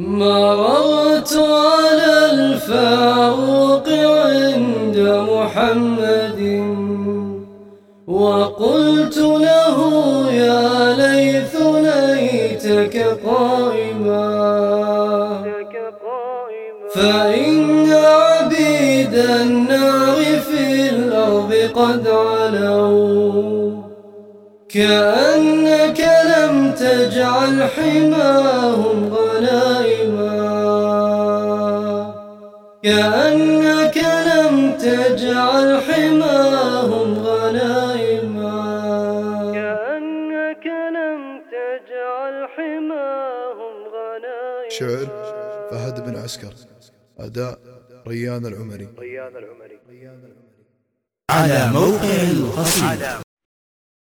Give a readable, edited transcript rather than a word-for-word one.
مررت على الفاروق عند محمد وقلت له يا ليث ليتك قائما، فإن عبيد النار في الأرض قد علوا، كأنك لم تجعل حماهم غنائما، كأنك لم تجعل حماهم غنائما، كأنك لم تجعل حماهم غنائما. شعر فهد بن عسكر، أداء ريان العمري. على موقع القصيد.